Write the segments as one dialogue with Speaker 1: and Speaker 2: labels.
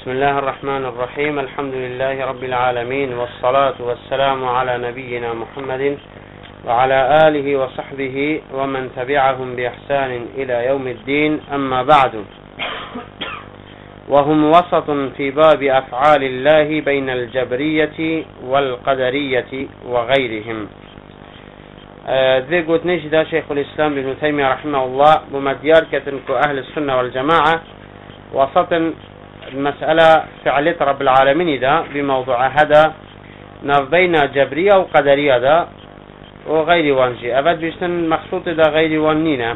Speaker 1: بسم الله الرحمن الرحيم. الحمد لله رب العالمين، والصلاة والسلام على نبينا محمد وعلى آله وصحبه ومن تبعهم بإحسان إلى يوم الدين. أما بعد، وهم وسط في باب أفعال الله بين الجبرية والقدرية وغيرهم. ذي قلت نجد شيخ الإسلام ابن تيمية رحمه الله بمديار كتنكو أهل السنة والجماعة وسط المسألة فعلية رب العالمين ده بموضوع هذا بين جبرية وقدرية ده وغير وانجي أبد بيشتن مخصوط ده غير وانينا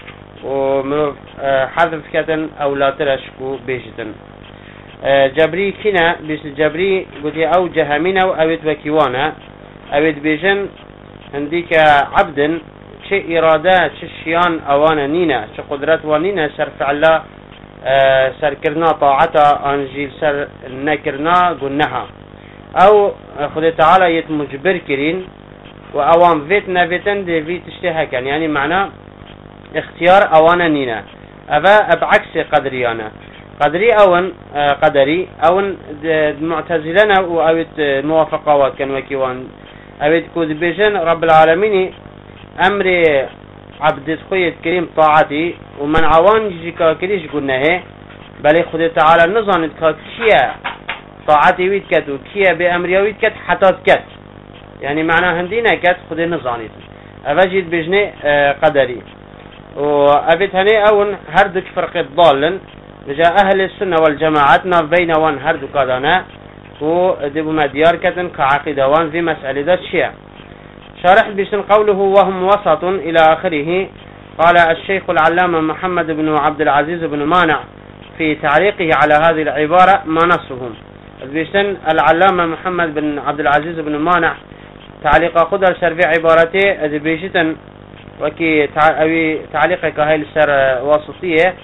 Speaker 1: وحذف كتن أو لا ترشكو بيشتن جبري كنا بيش الجبري قلت أو جهمنا وأبد وكيوانا أبد بيجن عندك عبد شيء إرادات شيان أوانا نينا شي قدرات وانينا شرف الله سر كرنا طاعتا انجيل سر نكرنا قلناها او خد تعالى يتمجبر كرين واوام فيتنا فيتن دي في تشتهى كان يعني معناه اختيار اوانا نينا ابا بعكس قدريانا قدري اون قدري اون معتزلنا او موافقات كان وكيوان اويت كود بيجن رب العالمين امر عبد خويت كريم طاعتي ومن عوان يجي كريش قلنا هي بل خد تعالى نظن كيا طاعتي ويت كت وكيا بأمري ويت كت حتى كت يعني معناه هندينا كت خد نظانيت أفجد بجني قدري وأبيت هني أون هردك فرق الضال رجاء أهل السنة والجماعة بين وان هردك كذانا ودبو مديار كتن كعقيدة وان في مسألة ذات شيء شرح بسن قوله وهم وسط إلى آخره. قال الشيخ العلامة محمد بن عبد العزيز بن مانع في تعليقه على هذه العبارة ما نصهم بسن العلامة محمد بن عبد العزيز بن مانع تعليق قدر سر في عبارته بيشتن وكي تعليقك هاي السر واسطية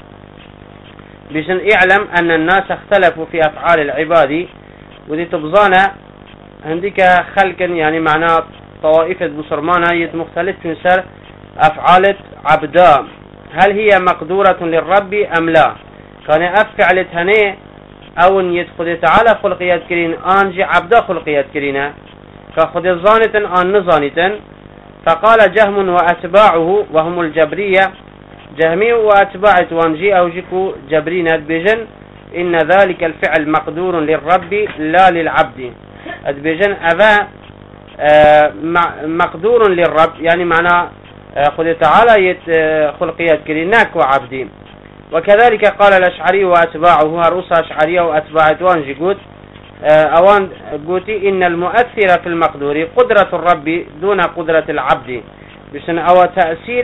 Speaker 1: بسن اعلم أن الناس اختلفوا في أفعال العباد ودي تبظانا عندك خلقا يعني معناه طوائف بصرمانة مختلف في سر أفعال عبدا هل هي مقدورة للرب أم لا؟ كان أفعلت هني أو يدخل تعالى خلقيات كرين أنجي عبدا خلقيات كرينا كخد الظانة أن نظانة. فقال جهم وأتباعه وهم الجبرية جهمي وأتباع وانجي أو جيكو جبرينا بجن إن ذلك الفعل مقدور للرب لا للعبد بجن أبا مقدور للرب يعني معنى خذ تعالى خلقيات كريناك وعبدين. وكذلك قال الأشعري وأتباعه رؤوس أشعرية وأتباع توانجي قوت أوان قوتي إن المؤثر في المقدور قدرة الرب دون قدرة العبد بسن أو تأثير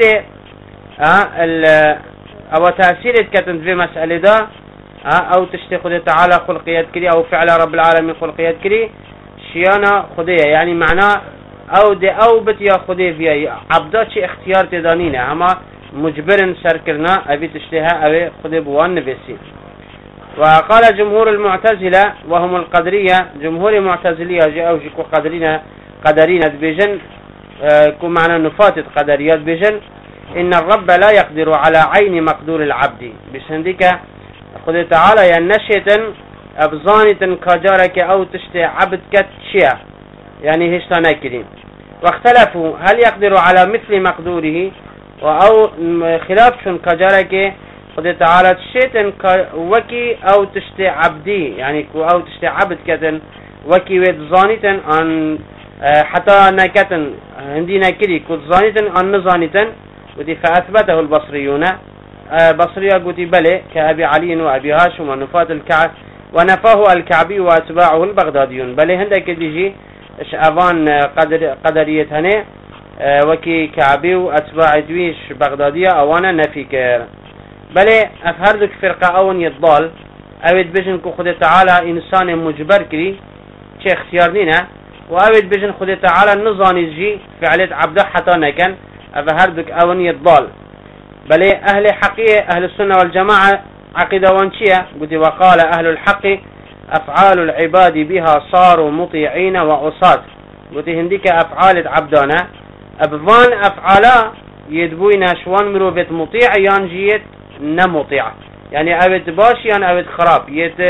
Speaker 1: أو تأثير كتن في مسألة دا أو تشتي خذ تعالى خلقيات كري أو فعل رب العالمين خلقيات كري شيانا خديه يعني معناه او دي او بتيا خديه فيها عبدا شي اختيار تدانينا اما مجبر سركرنا ابي تشتها ابي خديه بوان نبسي. وقال جمهور المعتزلة وهم القدرية جمهور المعتزلية جاءوا جيكو قدرين بجن كو معنى نفاتت قدريات بجن ان الرب لا يقدر على عين مقدور العبد بسندك خديه تعالى ينشيتا أبزانة كجارك أو تشتي عبد كت شيء يعني هشتانا كريم. واختلفوا هل يقدر على مثل مقدوره أو خلاف شن كجارك قد تعالى تشتن وكي أو تشتي عبدي يعني أو تشتي عبد كتن وكي ويتزانيتن أن حتى نكتن عندنا كري كد زانيتن أن نزانيتن ودي فأثبته البصريون بصرية قد بلي كأبي علي وأبي هاشم ونفات الكعب ونفاه الكعبي واتباعه البغداديون بل هندك بيجي افان قدرية هني وكي كعبي واتباع دويش بغدادية اوانا نفي كير بل افهردك فرقة اون يضال اويد بيجن كو خد تعالى انسان مجبر كري شي اختيار لنا واويد بيجن خد تعالى النظام يجي فعلت عبده حتى نكن افهردك اون يضال بل اهل حقيقة اهل السنة والجماعة عقيدة وانشية قلت وقال أهل الحق أفعال العباد بها صاروا مطيعين وعصاة قلت هنديك أفعال عبدانا أبضان أفعالا يدبوين شوان مروفة مطيع يانجيت نمطيع يعني أبد باش يعني أبد خراب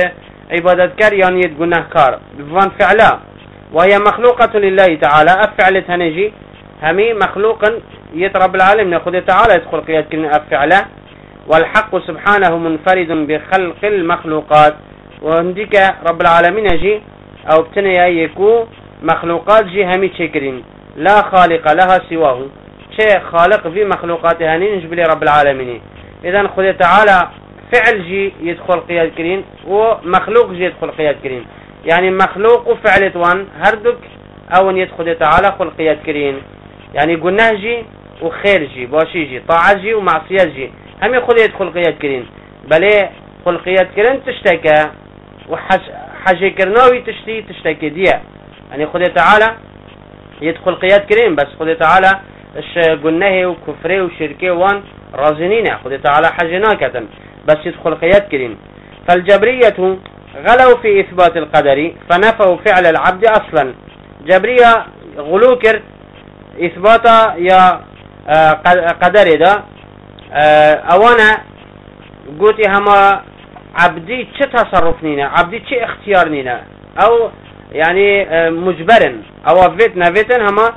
Speaker 1: عبادت كار يعني يتقنه كار بفان فعلا وهي مخلوقة لله تعالى أفعلت هنجي همي مخلوق يترب العالم ناخذ تعالى يدخل قياد كلمة أفعله والحق سبحانه منفرد بخلق المخلوقات وهنديك رب العالمين جي أو بتنيا يكو مخلوقات جي همي تشكرين لا خالق لها سواه شيء خالق في مخلوقاتها نجبلي رب العالمين إذن خذ تعالى فعل جي يدخل قياد كرين ومخلوق جي يدخل قياد كرين يعني مخلوق وفعل وان هردك أو أن يدخل تعالى خل قياد كرين يعني قلناه جي وخير جي باشي جي طاعة جي ومعصية جي هم يخل يدخل قياد كرين بل خل قياد كرين تشتكى وحاجة كرناوي تشتكي ديا يعني خذ تعالى يدخل قياد كريم بس خذ تعالى قلناه وكفره وشركه وان رازنين خذ تعالى حاجة بس يدخل قياد كريم فالجبرية غلوا في إثبات القدر فنفوا فعل العبد أصلا جبرية غلوكر إثبات يا قدر ده أوانا قلت هما عبدي چه تصرف نينا عبدي چه اختيار نينا أو يعني مجبرن أو فيتن هما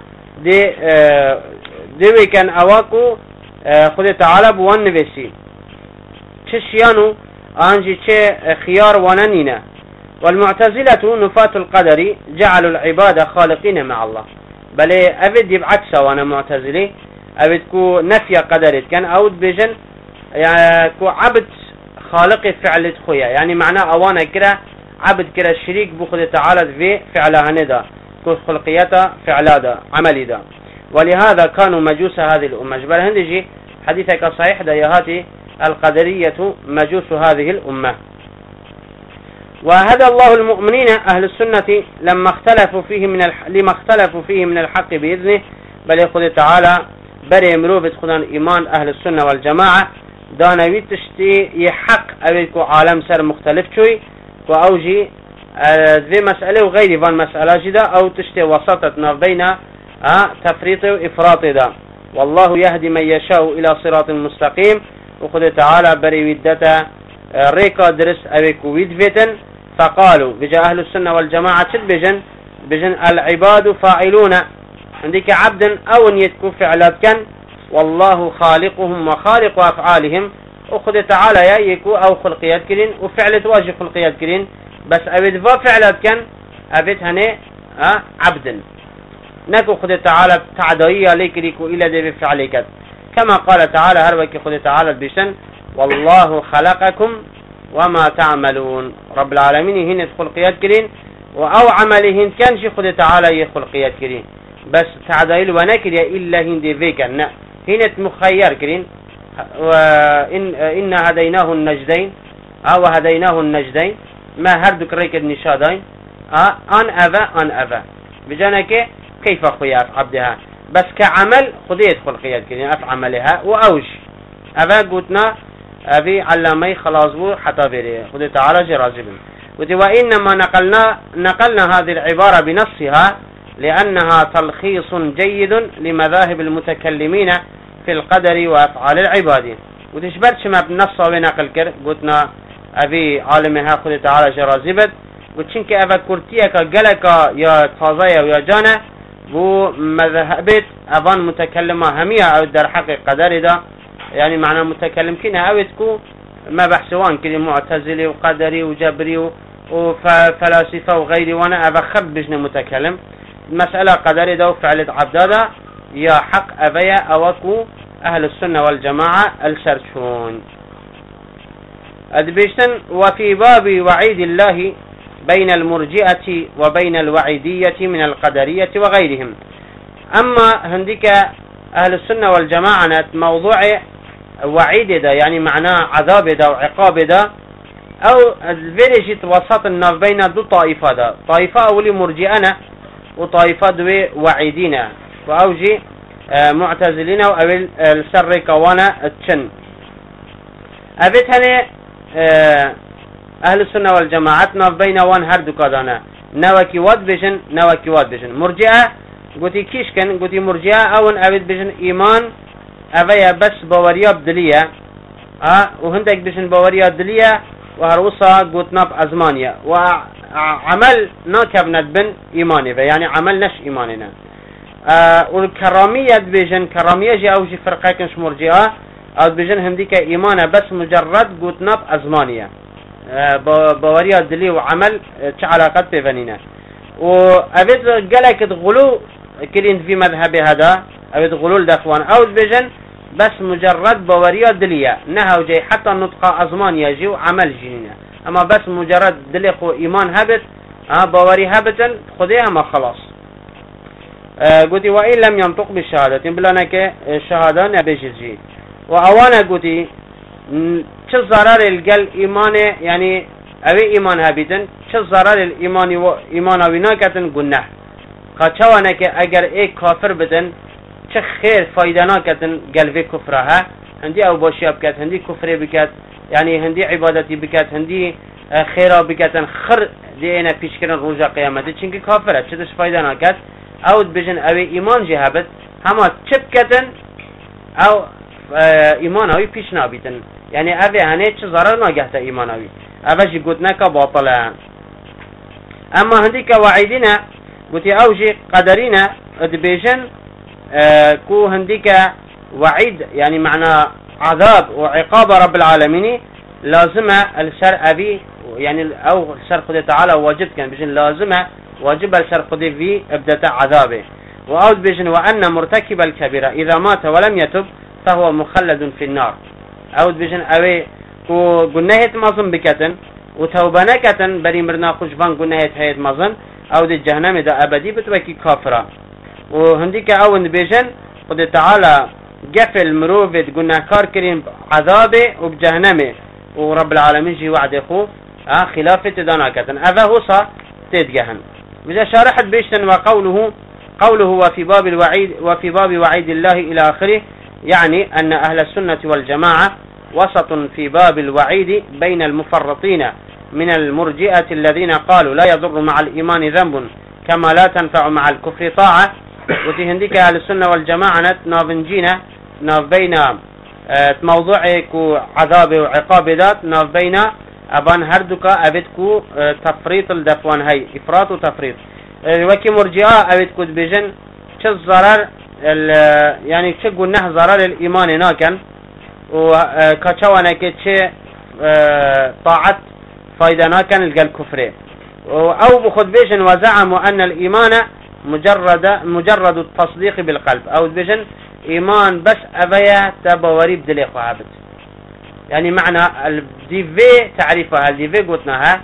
Speaker 1: دي كان أواكو خد تعالى بوان نفسي چه شيانو أنجي چه خيار وننينا والمعتزلة نفاة القدر جعلوا العبادة خالقين مع الله بل أبد يبعكس وانا معتزلي أبد كو نفي قدرت كان أود بجن يعني كو عبد خالق فعلت خويا يعني معناه أوانا كرا عبد كرا شريك بخد تعالى في فعلها ندا كو خلقياتا فعلادا عملي دا ولهذا كانوا مجوس هذه الأمة جبال هندجي حديثك صحيح دا يهاتي القدرية مجوس هذه الأمة وهدى الله المؤمنين أهل السنة لما اختلفوا فيه من الحق بإذنه بل يقول تعالى بري مروفة خدان إيمان أهل السنة والجماعة دانوي تشتي يحق أبيكو عالم سر مختلف شوي وأوجي ذي مسألة وغير فان مسألة جدا أو تشتي وسطتنا بين تفريط وإفراط دا والله يهدي من يشاء إلى صراط مستقيم وخذ تعالى بري ودتا ريكا درس أبيكو ويدفتن فقالوا بجاء أهل السنة والجماعة شد بجن العباد فاعلون عندك عبدا أو يتكو فعلات كان والله خالقهم وخالق أفعالهم وخذ تعالى يا يكو أو خلقيات كرين وفعلت واجه خلقيات كرين بس أبد فعلات كان أبد هني عبدا نكو خذ تعالى تعدائية ليكريكو إلى دي بفعليكت كما قال تعالى هربك خذ تعالى بشن والله خلقكم وما تعملون رب العالمين هنا خلقيات كرين أو عملهن كان شي خذ تعالى خلقيات كرين بس تعدائل ونكر إلا هندي فيكن هنا مخير كرين وإن هديناه النجدين أو هديناه النجدين ما هردك ريك النشادين أن أفا بجانك كيف خياف عبدها بس كعمل خذيت خلقيات كرين أفعملها وأوش أفا قلتنا أبي علامي خلاص بو حتى بري خذ تعالى جرازبا وإنما نقلنا هذه العبارة بنصها لأنها تلخيص جيد لمذاهب المتكلمين في القدر وأفعال العباد وتشبرش ما بنص ونقل كر قلتنا أبي عالمها خذ تعالى جرازبت وتشنك أبا كورتيك قلك يا تازايا ويا جانا بو مذهبت أظن متكلمة همية أو در حق قدر ده يعني معنى متكلم كنا أوتكو ما بحثوان كلي معتزلي وقدري وجبري وفلاسفة وغيري وانا أبخب بجن متكلم المسألة قدري ده وفعلت عبدادا يا حق أبيا أوكو أهل السنة والجماعة الشرشون أدبشتن وفي باب وعيد الله بين المرجئة وبين الوعيدية من القدرية وغيرهم أما هنديك أهل السنة والجماعة موضوع وعيد ده يعني معناه عذاب ده وعقاب ده أو الفيرجت وسط الناف بين دو طائفة ده طائفة أولي مرجئنا وطائفة دوي وعيدنا وأوجي معتزلين أو السر كوانا التشن أبيت هني أهل السنة والجماعة ناف بين وان هردو كادانا نوكي واد بجن مرجئة قلتي كيش كان قلتي مرجئة أو أبيت بجن إيمان أبيا بس باوريا بدلية وهندك بجن باوريا دلية وهروسا قوتنا بأزمانيا وعمل ناكبنا بن إيماني يعني عمل نش إيماننا والكرامية بيجن كرامية جي أو جي فرقة كنش مرجئة أو بيجن هنديك إيمانه بس مجرد قوتنا بأزمانيا بوريا دلي وعمل علاقات بفنينا وأبد قالك غلو كلين في مذهب هذا أبد غلو الدخوان أو بيجن بس مجرد بوريا دليا نهو جاي حتى نطق أزمانيا جي وعمل جينا أما بس مجرد دلي خو إيمان هبت بوري هبتا خذيها ما خلاص قلتي وإن لم ينطق بالشهادة بلانك الشهادة نبيجي وأوانا قلتي چه ضرر القل إيمانه يعني أوي إيمان هبتن چه ضرر الإيمان وإيمان ويناكتن قناه قاتشوانك أجر إيه كافر بدن چه خير فايدة ناكتن قلبي كفرها هندي أو باشي بكات هندي كفر بكات يعني هندي عبادتي بكات هندي خيرا بكاتن خر دينا بيشكرن روجا قيامته چنك كافرة چه دش فايدة ناكت أو بجن أوي إيمان جهبت هما چبكتن أو إيمان أوي بيش نابتن يعني أوي هنه چه ضرر ناقهت إيمان أوي أوجي قدناك باطلة أما هنديك وعيدنا قلتي أوجي قدرنا بجن كو هنديك وعيد يعني معنى عذاب وعقاب رب العالمين لازمة الشرع أبي يعني أو الشرع خده تعالى واجب كان بجن لازمة واجب الشرع خده في ابدأ عذابه وأود بجن وأن مرتكب الكبيرة إذا مات ولم يتب فهو مخلد في النار أود بجن أوي كو قناهت مظن بكتن وتوبانكتن بري مرنا خشبان قناهت هيت مظن أود الجهنم دا أبدي بتوكي كافرة وهنديك أود بجن خده تعالى قفل مروفد قلنا كار كريم عذابه وبجهنمه ورب العالمين جي وعد اخوه خلافة داناكتن هذا هو صار تدجهن وإذا شارحت بيشتن قوله وفي باب وعيد الله إلى آخره يعني أن أهل السنة والجماعة وسط في باب الوعيد بين المفرطين من المرجئة الذين قالوا لا يضر مع الإيمان ذنب كما لا تنفع مع الكفر طاعة وتهنديك أهل السنة والجماعة نافنجينا ناف بين موضوعك وعذاب وعقاب ذات ناف بين أبان هردك أبدكو تفريط الدفوان هاي إفراط وتفريط وكي مرجئة أبدكو بجن شو الضرر يعني شو قلنا ضرر الإيمان ناكن وكتشوانك شيء طاعت فايدة ناكن القل كفره أو بخد بجن وزعموا أن الإيمان مجرد التصديق بالقلب أو بجن إيمان بس أبيا تبوري بدلي خابت يعني معنى الديفي تعريفها الديفي قلتناها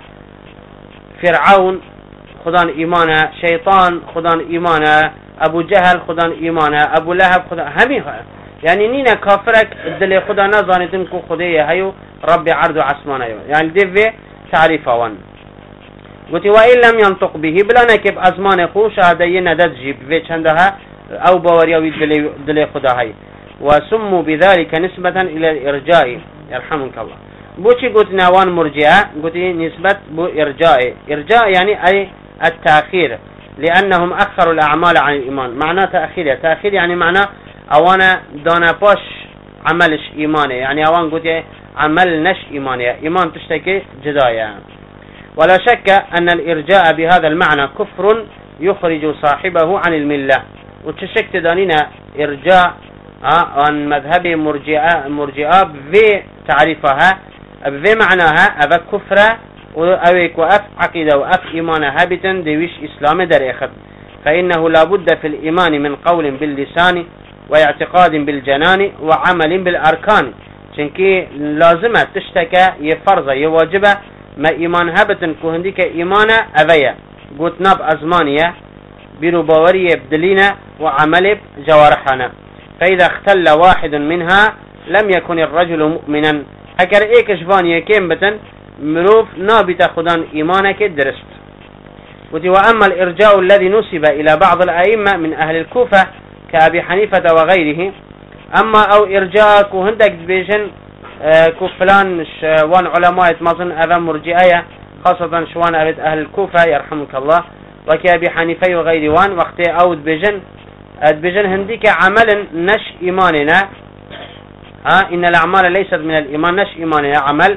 Speaker 1: فرعون خدان إيمانه شيطان خدان إيمانه أبو جهل خدان إيمانه أبو لهب خدان هميها يعني نينا كافرك بدلي خدان نظانتن كو خديه هيو ربي عرض عسمانه يعني الديفي تعريفها وان قلت وإن لم ينطق به بلا نكب أزمان خو شهادين ندجي بفي چندها أو بوريوي دلي خداهي وسموا بذلك نسبة إلى الإرجاء يرحمك الله بوشي قلت نوان مرجئة قلت نسبة بو إرجاء يعني أي التأخير لأنهم أخروا الأعمال عن الإيمان معناه تأخير يعني معناه أوانا دانا باش عملش إيماني يعني أوان قلت عمل نش إيماني إيمان تشتكي جدايا ولا شك أن الإرجاء بهذا المعنى كفر يخرج صاحبه عن الملة وتشك تدانينا إرجاء عن مذهب مرجئة بفي تعريفها بفي معناها أبا كفر وأويك وأف عقيدة وأف إيمان هابتا دويش إسلام در إخد فإنه لابد في الإيمان من قول باللسان واعتقاد بالجنان وعمل بالأركان چنكي لازمة تشتكى يفرض يواجبه ما إيمان هبتن كهنديك إيمان أبيا قلت ناب أزمانية بنباورية بدلينا وعمل جوارحنا فإذا اختل واحد منها لم يكن الرجل مؤمنا أكر إيك شفانية كيم بتن مروف نابت خدان إيمانك درست وأما الإرجاء الذي نسب إلى بعض الأئمة من أهل الكوفة كأبي حنيفة وغيره أما أو إرجاء كهندك بيجن كفلان وان علماء مظن أذى مرجئية خاصة شوان أبد أهل الكوفة يرحمك الله وكأبي حنيفة وغير وان وقت أود بجن هنديك عمل نش إيماننا إن الأعمال ليست من الإيمان نش إيماننا عمل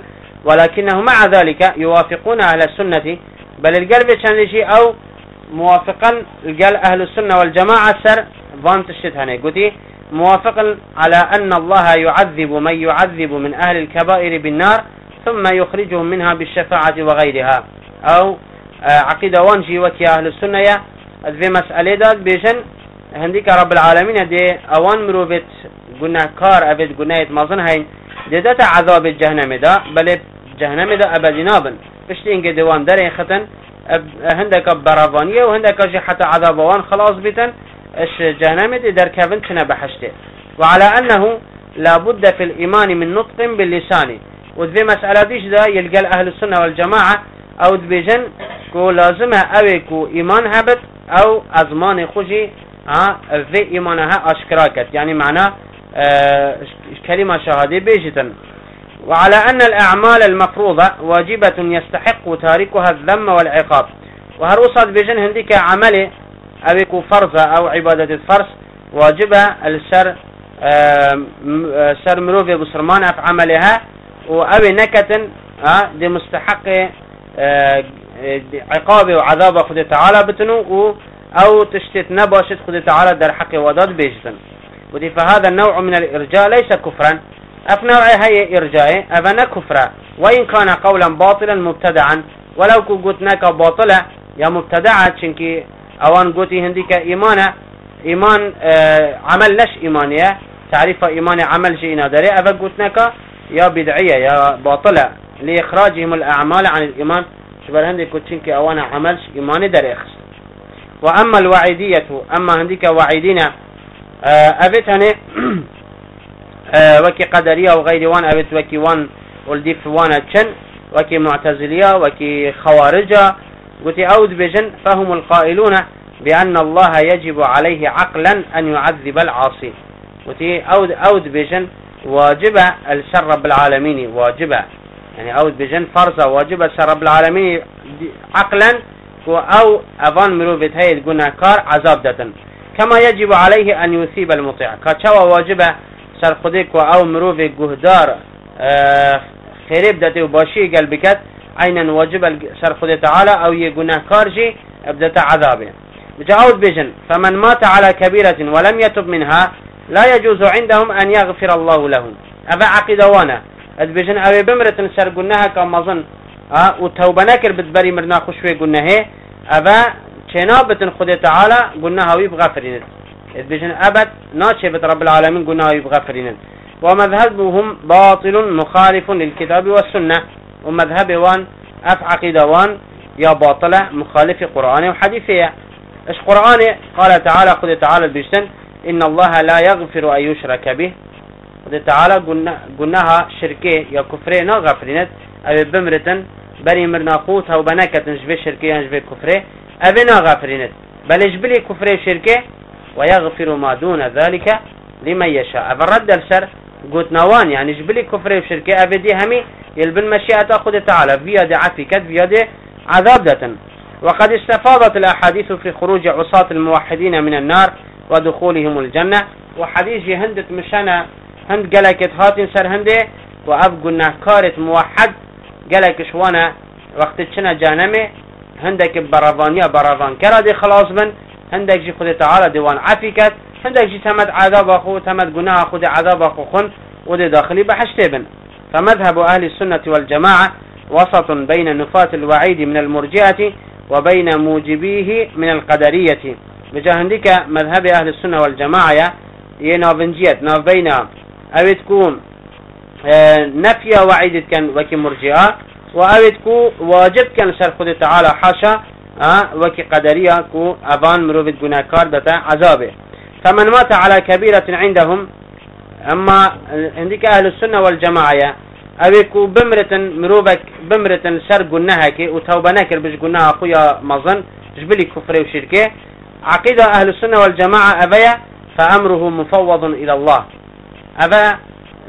Speaker 1: ولكنه مع ذلك يوافقون أهل السنة، بل القلب شنشي أو موافقا القل أهل السنة والجماعة سر ضانت الشتهني قلت موافقا على أن الله يعذب من يعذب من أهل الكبائر بالنار ثم يخرجهم منها بالشفاعة وغيرها. أو عقيدة وانجي وكي أهل السنة في مسألة داد بيجن هنديك رب العالمين دي أوان مروبت قلنا كار أبد قلنا يتمازن هاي دي داتا عذاب الجهنم دا بل جهنم دا أبد نابن بشتي إنك دوان داري ختن هندك برافانية وهندك جي حتى عذاب وان خلاص بيتن اش جهنم دي در كابن تنا بحشته. وعلى أنه لابد في الإيمان من نطق باللسان، وذي مسألة ديش دا يلقى أهل السنة والجماعة أو دبيجن كو لازمها أوي كو إيمان هبت أو أزمان خوشي في إيمانها أشكراكت، يعني معناه كلمة شهادة بيجتا. وعلى أن الأعمال المفروضة واجبة يستحق تاركها الذم والعقاب، وهروصد بيجن هنديك عملي أوي كو فرضة أو عبادة الفرس واجبة السر سر مروفي بسرمان في عملها، وأوي نكتن دي مستحق عقابه وعذابه خد تعالى بتنو أو تشتت نباشت خد تعالى در حق وداد بيجتن. ودي فهذا النوع من الإرجاء ليس كفرا، أفنوع هي إرجاء أفنا كفرا، وإن كان قولا باطلا مبتدعا، ولو قلتناك باطلا يا مبتدعا شنكي أوان قلتي هنديك إيمان عمل لش إيمانية تعريف إيمان عمل شيء نادري، أفا قلتناك يا بدعية يا باطلة لإخراجهم الأعمال عن الإيمان، شبال هنديك قلتشنك أوانا عملش إيماني در إخس. وأما الوعيدية أما هنديك وعيدين أبتهن وكي قدرية وغير وان أبت وكي وان والديف وانا تشن وكي معتزلية وكي خوارجة قلت أود بجن فهم القائلون بأن الله يجب عليه عقلا أن يعذب العاصي. قلت أود بجن واجبة السر رب العالمين، واجبة يعني أود بجن فرضة واجبة السر رب العالمين عقلا، أو أظن مروفت هاي قلنا كار عذاب دتن، كما يجب عليه أن يثيب المطيع كتشوى واجبة سر خديك أو مروفي قهدار خريب دتي وباشي قلبكت عينا واجب سر خدي تعالى أو يقولنا كارجي ابدت عذابه. بجاود بجن فمن مات على كبيرة ولم يتب منها لا يجوز عندهم أن يغفر الله لهم. أبا عقيدة وانا بجن أبي بمرة سر قلناها كما ظن وتوبة نكر بتبري مرنا خشوي قلنا هي أبا شنابة خدي تعالى قلناها ويبغفرين بجن أبد ناشبة رب العالمين قلناها ويبغفرين. ومذهبهم باطل مخالف للكتاب والسنة، ومذهب وان عقيدة وان يا باطلة مخالف قرآن وحديثية. ايش قرآن؟ قال تعالى خذ تعالى بيشتن إن الله لا يغفر أن يشرك به. خذ تعالى قلناها شركة يا كفرين نا غفرينت أبي بمرة بري مرنا قوتها وبناكة نجبه شركة نجبه كفرة أبي نا غفرينت، بل اجبلي كفرة شركة ويغفر ما دون ذلك لمن يشاء. أبرد السر قلت نوان يعني جبلي كفر وشركة أبدي همي يلبن مشيئة أخذ تعالى بيد عفكت بيد عذاب دتن. وقد استفاضت الأحاديث في خروج عصاة الموحدين من النار ودخولهم الجنة. وحديث هندت مشانا هند قلقت هاتين سر هنده وأبقنا كارت موحد قلق شوانا وقت تشنا جانمي هندك برافانيا برافان كرا دي خلاص بن هندك جي خذ تعالى ديوان عفكت هندك جي تمد عذاب أخو تمد قناها خذ عذاب أخو خن ودي داخلي بحشتبن. فمذهب أهل السنة والجماعة وسط بين نفاة الوعيد من المرجئة وبين موجبيه من القدرية. بجاهندك مذهب أهل السنة والجماعة ينافنجيت ناف بين أو تكون نفي وعيد كان وكي مرجئة وأو تكون واجب كان سر خذ تعالى حاشا وكي قدرية كو أبان مروفت قناكار دتا عذابه. فمن مات على كبيرة عندهم أما عندك أهل السنة والجماعة أبيكو بمرة مروبك بمرة سر قناها كي وتوبة ناكر بش قناها أخويا مظن جبلي كفر وشركة. عقيدة أهل السنة والجماعة أبيا فأمره مفوض إلى الله. أبا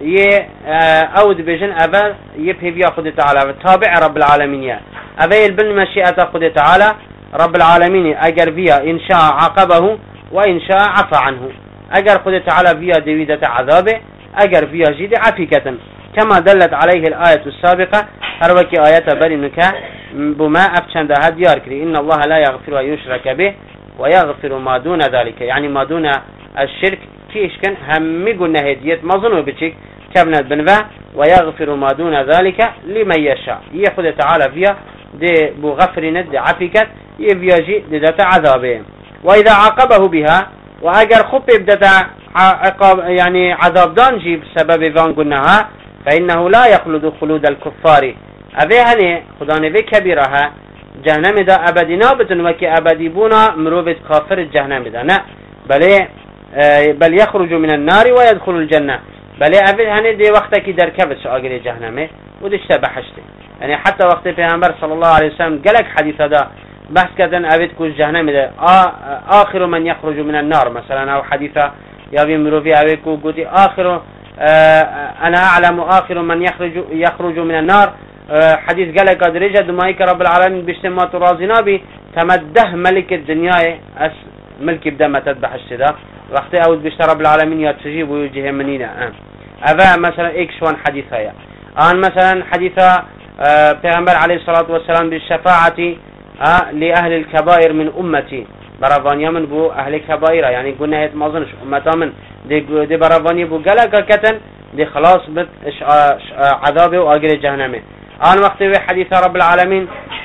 Speaker 1: أود بجن أبا يبهي بياخد تعالى تابع رب العالمين. أبا يلبن مشيئة خد تعالى رب العالمين أجر فيها إن شاء عاقبه وإن شاء عفى عنه. أجر خد تعالى فيها دويدة عذابه أجر فيها جيد عفيكة كما دلت عليه الآية السابقة هروكي آية برنك بما أبشند هاد ياركري إن الله لا يغفر أن يشرك به ويغفر ما دون ذلك، يعني ما دون الشرك كيش كان هم قلنا هديت ما ظنوا بشيك كابنت بنفع ويغفر ما دون ذلك لمن يشاء يأخذ تعالى فيها دي بغفر ند عفكت يفياجي لذات عذابه. وإذا عاقبه بها وأجر خب بدأ عقاب يعني عذاب دانجي بسبب فان قلناها فإنه لا يخلد خلود الكفار أبي هني خداني في كبيرها جهنم دا أبدي نابتن وكي أبدي بونا مروبت كافر الجهنم دا نا بل يخرج من النار ويدخل الجنة بل أبي هني دي وقتك در كبس أجري جهنمه ودش بحشته يعني حتى وقت پیغمبر صلى الله عليه وسلم قالك حديث هذا بحث كذن أبد كوش جهنم ده آخر من يخرج من النار مثلا أو حديثة يابي مروفي أبيكو قلت آخر أنا أعلم آخر من يخرج من النار حديث قالك قد رجد مايك رب العالمين بشتما ترازنا بي تمده ملك الدنيا ملك بدا ما تذبح الشدا وقت أود بشت رب العالمين يتجيب ويجيه منينا أبا مثلا إكشوان حديث هيا مثلا حديثة پیغمبر عليه الصلاة والسلام بالشفاعة لأهل الكبائر من أمتي برافانيا من بو أهل الكبائر يعني قلنا هيت ما ظنش أمتا من دي برافانيا بو قلقا كتن دي خلاص بت عذابه وأجر جهنمه وقت حديث رب العالمين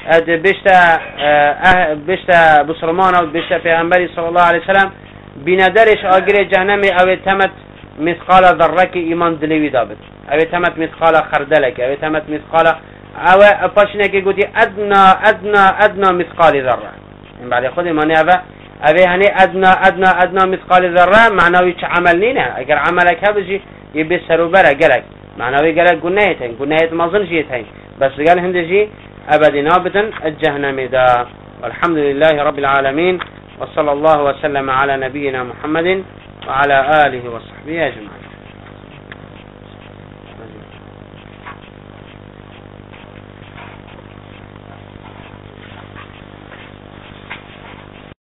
Speaker 1: بشتا بسرمان أو بشتا پیغمبر صلى الله عليه وسلم بندرش أجر جهنمه أو تمت مثقال ذرك إيمان دلوي دابت أو تمت مثقال خردلك أو تمت مثقال أو باشنك يقولي أدنى مثقال ذرة يعني بعد خذ ماني أبي هني أدنى مثقال ذرة معناه يش عمل نينا أجر عملك هبجي يبصروا برا قالك معناه قالك قلنا ما ظنش يتين بس قال هندجي أبدي نابتا الجهنم دا. والحمد لله رب العالمين وصلى الله وسلم على نبينا محمد وعلى آله وصحبه أجمعين.